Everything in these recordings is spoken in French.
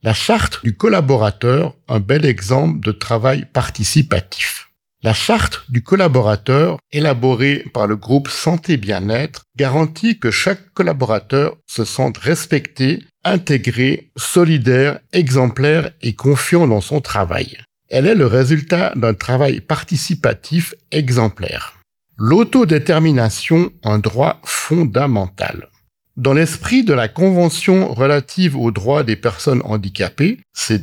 La charte du collaborateur, un bel exemple de travail participatif. La charte du collaborateur, élaborée par le groupe Santé Bien-être, garantit que chaque collaborateur se sente respecté, intégré, solidaire, exemplaire et confiant dans son travail. Elle est le résultat d'un travail participatif exemplaire. L'autodétermination, un droit fondamental. Dans l'esprit de la Convention relative aux droits des personnes handicapées,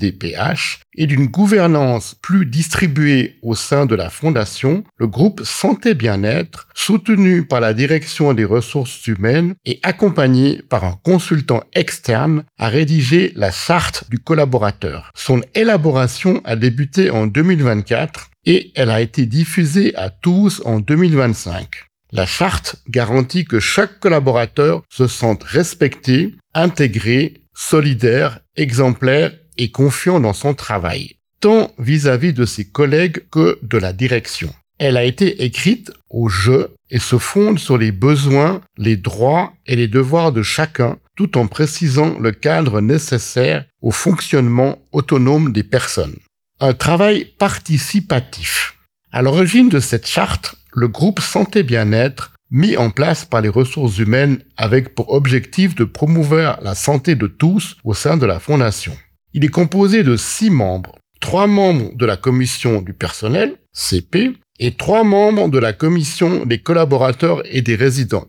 CDPH, et d'une gouvernance plus distribuée au sein de la Fondation, le groupe Santé Bien-être, soutenu par la Direction des ressources humaines et accompagné par un consultant externe, a rédigé la Charte du collaborateur. Son élaboration a débuté en 2024 et elle a été diffusée à tous en 2025. La charte garantit que chaque collaborateur se sente respecté, intégré, solidaire, exemplaire et confiant dans son travail, tant vis-à-vis de ses collègues que de la direction. Elle a été écrite au jeu et se fonde sur les besoins, les droits et les devoirs de chacun, tout en précisant le cadre nécessaire au fonctionnement autonome des personnes. Un travail participatif. À l'origine de cette charte, le groupe Santé Bien-être, mis en place par les ressources humaines avec pour objectif de promouvoir la santé de tous au sein de la Fondation. Il est composé de 6 membres, 3 membres de la commission du personnel, CP, et 3 membres de la commission des collaborateurs et des résidents,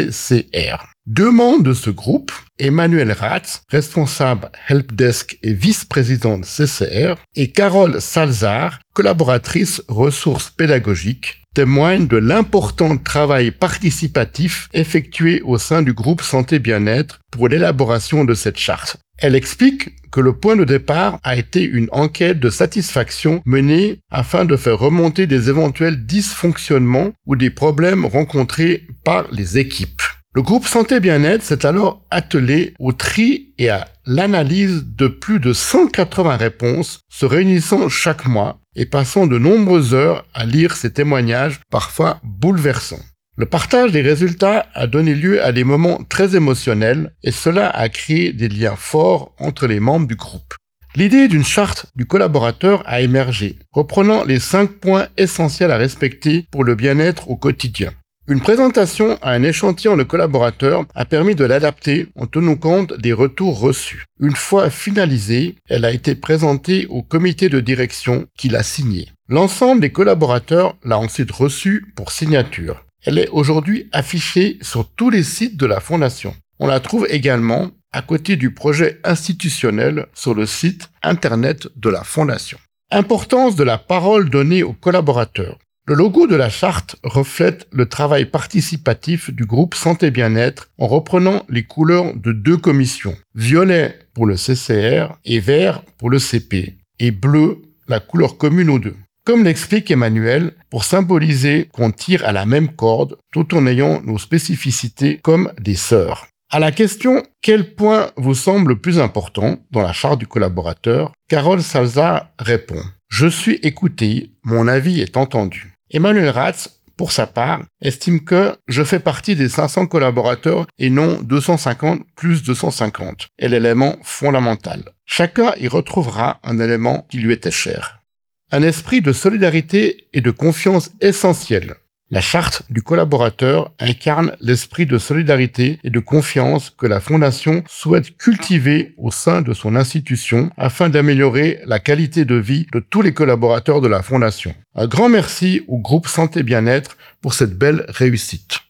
CCR. 2 membres de ce groupe, Emmanuel Ratz, responsable Helpdesk et vice-présidente CCR, et Carole Salzar, collaboratrice ressources pédagogiques, témoignent de l'important travail participatif effectué au sein du groupe Santé Bien-être pour l'élaboration de cette charte. Elle explique que le point de départ a été une enquête de satisfaction menée afin de faire remonter des éventuels dysfonctionnements ou des problèmes rencontrés par les équipes. Le groupe Santé Bien-être s'est alors attelé au tri et à l'analyse de plus de 180 réponses, se réunissant chaque mois et passant de nombreuses heures à lire ces témoignages parfois bouleversants. Le partage des résultats a donné lieu à des moments très émotionnels et cela a créé des liens forts entre les membres du groupe. L'idée d'une charte du collaborateur a émergé, reprenant les 5 points essentiels à respecter pour le bien-être au quotidien. Une présentation à un échantillon de collaborateurs a permis de l'adapter en tenant compte des retours reçus. Une fois finalisée, elle a été présentée au comité de direction qui l'a signée. L'ensemble des collaborateurs l'a ensuite reçue pour signature. Elle est aujourd'hui affichée sur tous les sites de la Fondation. On la trouve également à côté du projet institutionnel sur le site internet de la Fondation. Importance de la parole donnée aux collaborateurs. Le logo de la charte reflète le travail participatif du groupe Santé Bien-être en reprenant les couleurs de 2 commissions, violet pour le CCR et vert pour le CP, et bleu, la couleur commune aux 2. Comme l'explique Emmanuel, pour symboliser qu'on tire à la même corde tout en ayant nos spécificités comme des sœurs. À la question « Quel point vous semble le plus important dans la charte du collaborateur ?», Carole Salzar répond « Je suis écouté, mon avis est entendu ». Emmanuel Ratz, pour sa part, estime que « je fais partie des 500 collaborateurs et non 250 plus 250 » est l'élément fondamental. Chacun y retrouvera un élément qui lui était cher. Un esprit de solidarité et de confiance essentiel. La charte du collaborateur incarne l'esprit de solidarité et de confiance que la Fondation souhaite cultiver au sein de son institution afin d'améliorer la qualité de vie de tous les collaborateurs de la Fondation. Un grand merci au groupe Santé Bien-être pour cette belle réussite.